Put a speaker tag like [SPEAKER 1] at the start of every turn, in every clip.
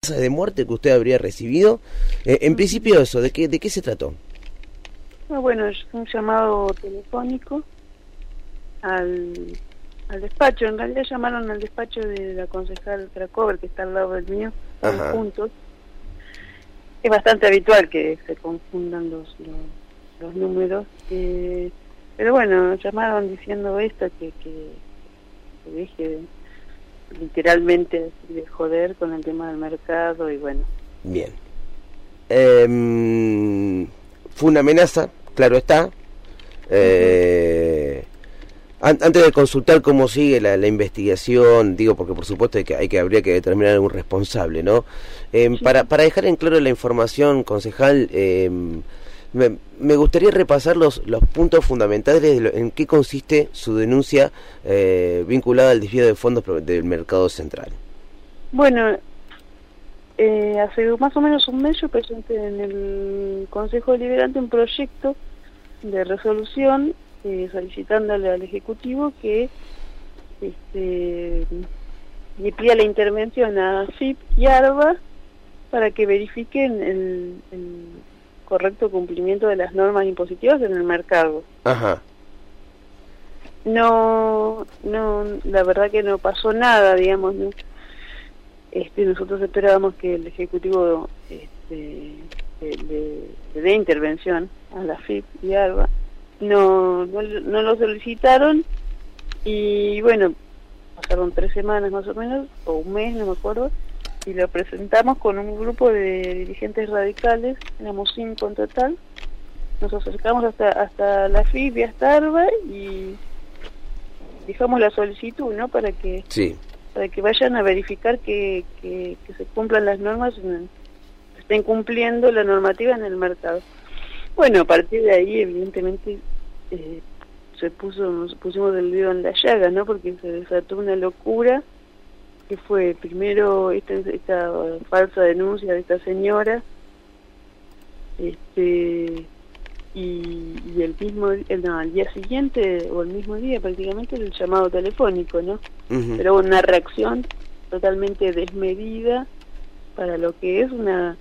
[SPEAKER 1] amenazas de muerte que usted habría recibido. En principio eso, ¿de qué se trató?
[SPEAKER 2] Bueno, es un llamado telefónico al despacho. En realidad llamaron al despacho de la concejal Krakover, que está al lado del mío, juntos. Es bastante habitual que se confundan los números, pero bueno, llamaron diciendo esto, que deje literalmente de joder con el tema del mercado y bueno.
[SPEAKER 1] Bien. Fue una amenaza, claro está. Antes de consultar cómo sigue la investigación, digo, porque por supuesto habría que determinar algún responsable, ¿no? Sí. Para dejar en claro la información, concejal, me gustaría repasar los puntos fundamentales en qué consiste su denuncia vinculada al desvío de fondos del mercado central.
[SPEAKER 2] Bueno, hace más o menos un mes yo presenté en el Consejo Deliberante un proyecto de resolución solicitándole al Ejecutivo que le pida la intervención a FIP y ARBA para que verifiquen el correcto cumplimiento de las normas impositivas en el mercado.
[SPEAKER 1] Ajá.
[SPEAKER 2] No, la verdad que no pasó nada, digamos, ¿no? Nosotros esperábamos que el Ejecutivo le dé intervención a la FIP y ARBA. No lo solicitaron y bueno, pasaron 3 semanas más o menos, o un mes, no me acuerdo, y lo presentamos con un grupo de dirigentes radicales, éramos 5 en total. Nos acercamos hasta la FIP y hasta ARBA y dejamos la solicitud, ¿no? Para que vayan a verificar que se cumplan las normas, que estén cumpliendo la normativa en el mercado. Bueno, a partir de ahí, evidentemente, nos pusimos el dedo en la llaga, ¿no? Porque se desató una locura, que fue primero esta falsa denuncia de esta señora, y al día siguiente, o el mismo día prácticamente, el llamado telefónico, ¿no? Pero una reacción totalmente desmedida para lo que es una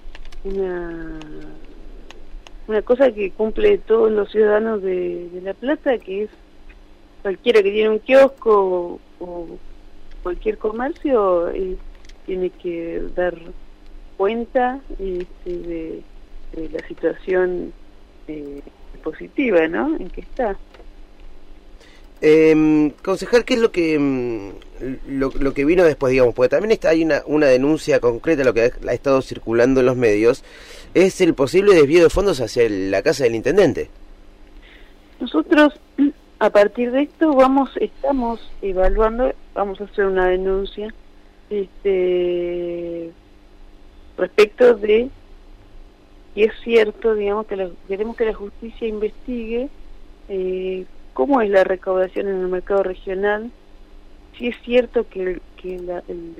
[SPEAKER 2] cosa que cumple todos los ciudadanos de La Plata, que es cualquiera que tiene un kiosco o cualquier comercio tiene que dar cuenta de la situación positiva, ¿no?, en que está.
[SPEAKER 1] Concejal, ¿qué es lo que vino después, digamos? Porque también hay una denuncia concreta, lo que ha estado circulando en los medios, es el posible desvío de fondos hacia la casa del intendente.
[SPEAKER 2] Nosotros, a partir de esto, estamos evaluando, vamos a hacer una denuncia respecto de que es cierto, digamos, que queremos que la justicia investigue cómo es la recaudación en el mercado regional, si es cierto que el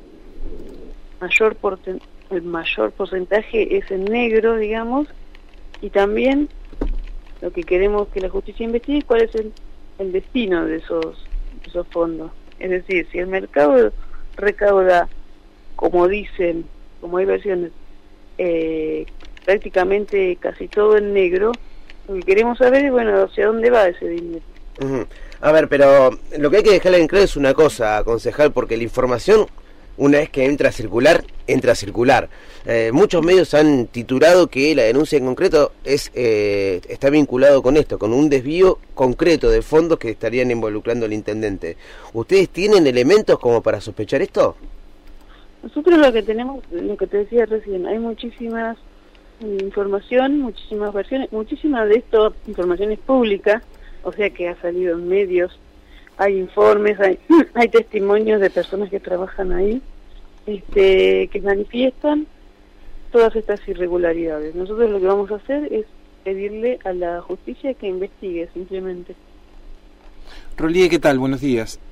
[SPEAKER 2] mayor porcentaje es en negro, digamos, y también lo que queremos que la justicia investigue cuál es el destino de esos fondos. Es decir, si el mercado recauda, como dicen, como hay versiones, prácticamente casi todo en negro, lo que queremos saber es, bueno, hacia dónde va ese dinero.
[SPEAKER 1] A ver, pero lo que hay que dejarle en claro es una cosa, concejal, porque la información, una vez que entra a circular, entra a circular. Muchos medios han titulado que la denuncia en concreto está vinculado con esto, con un desvío concreto de fondos que estarían involucrando al intendente. ¿Ustedes tienen elementos como para sospechar esto?
[SPEAKER 2] Nosotros lo que tenemos, lo que te decía recién, hay muchísimas información, muchísimas versiones, muchísima de esto información es pública, o sea que ha salido en medios, hay informes, hay testimonios de personas que trabajan ahí, que manifiestan todas estas irregularidades. Nosotros lo que vamos a hacer es pedirle a la justicia que investigue, simplemente.
[SPEAKER 3] Rolie, ¿qué tal? Buenos días.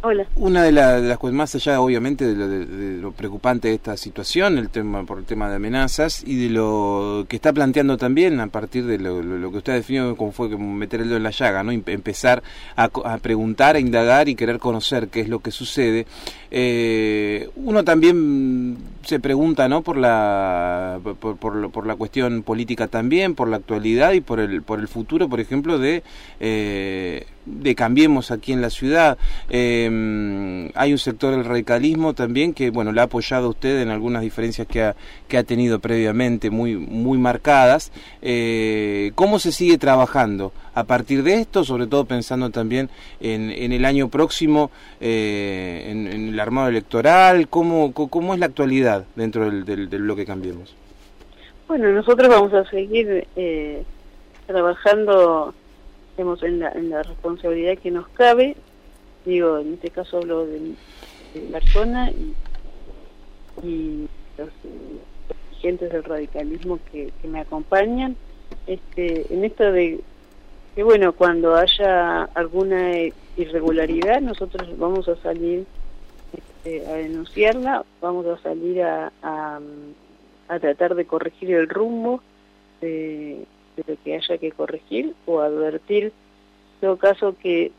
[SPEAKER 2] Hola.
[SPEAKER 3] Una de las cosas, más allá obviamente de lo preocupante de esta situación, por el tema de amenazas y de lo que está planteando también a partir de lo que usted definió como fue meter el dedo en la llaga, ¿no? Empezar a preguntar, a indagar y querer conocer qué es lo que sucede. Uno también se pregunta, ¿no? por la cuestión política también, por la actualidad y por el futuro, por ejemplo, de Cambiemos aquí en la ciudad. Hay un sector del radicalismo también que, bueno, le ha apoyado a usted en algunas diferencias que ha tenido previamente muy marcadas. ¿Cómo se sigue trabajando a partir de esto, sobre todo pensando también en el año próximo, en el armado electoral? ¿Cómo es la actualidad dentro del bloque Cambiemos?
[SPEAKER 2] Bueno, nosotros vamos a seguir trabajando, digamos, en la responsabilidad que nos cabe. Digo, en este caso hablo de persona y los dirigentes del radicalismo que me acompañan, en esto de que, bueno, cuando haya alguna irregularidad, nosotros vamos a salir a denunciarla, vamos a salir a tratar de corregir el rumbo de lo que haya que corregir, o advertir en todo caso que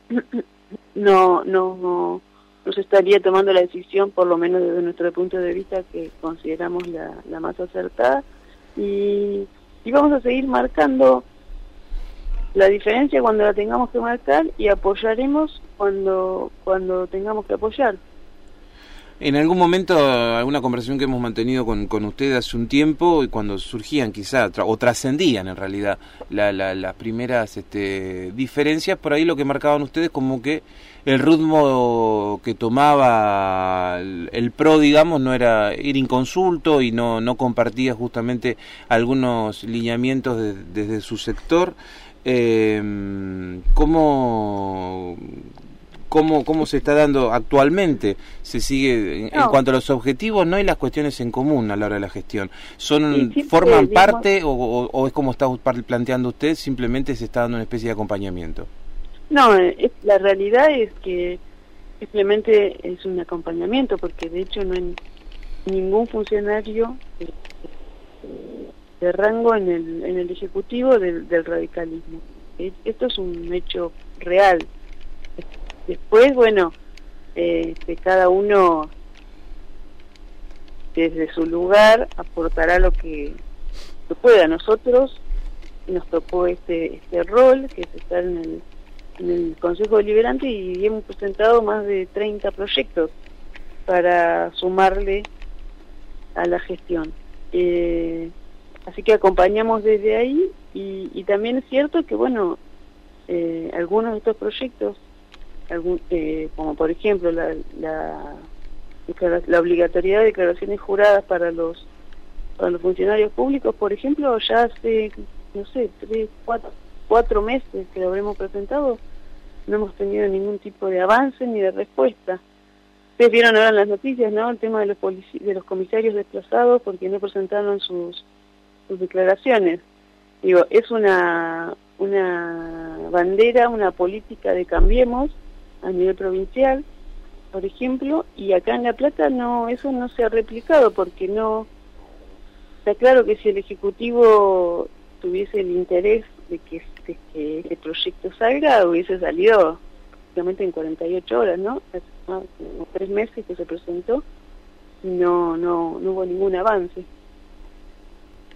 [SPEAKER 2] no se estaría tomando la decisión, por lo menos desde nuestro punto de vista, que consideramos la más acertada, y vamos a seguir marcando la diferencia cuando la tengamos que marcar, y apoyaremos cuando tengamos que apoyar.
[SPEAKER 3] En algún momento, alguna conversación que hemos mantenido con usted hace un tiempo, cuando surgían quizá, o trascendían en realidad, las primeras diferencias, por ahí lo que marcaban ustedes como que el ritmo que tomaba el PRO, digamos, no era ir inconsulto y no compartía justamente algunos lineamientos desde su sector. ¿Cómo se está dando actualmente? ¿Se sigue en cuanto a los objetivos, no hay las cuestiones en común a la hora de la gestión? ¿Forman parte o es como está planteando usted, simplemente se está dando una especie de acompañamiento?
[SPEAKER 2] No, la realidad es que simplemente es un acompañamiento, porque de hecho no hay ningún funcionario de rango en el ejecutivo del radicalismo. Esto es un hecho real. Después, bueno, cada uno desde su lugar aportará lo que pueda. Nosotros nos tocó este rol, que es estar en el Consejo Deliberante, y hemos presentado más de 30 proyectos para sumarle a la gestión. Así que acompañamos desde ahí, y también es cierto que, bueno, algunos de estos proyectos, como por ejemplo la obligatoriedad de declaraciones juradas para los funcionarios públicos, por ejemplo, ya hace, no sé, 4 meses que lo habremos presentado, no hemos tenido ningún tipo de avance ni de respuesta. Ustedes vieron ahora en las noticias, ¿no?, el tema de los comisarios desplazados porque no presentaron sus declaraciones. Digo, es una bandera, una política de Cambiemos a nivel provincial, por ejemplo, y acá en La Plata eso no se ha replicado, porque no está claro que si el Ejecutivo tuviese el interés de que este proyecto salga, hubiese salido prácticamente en 48 horas, ¿no? Hace como 3 meses que se presentó, no hubo ningún avance.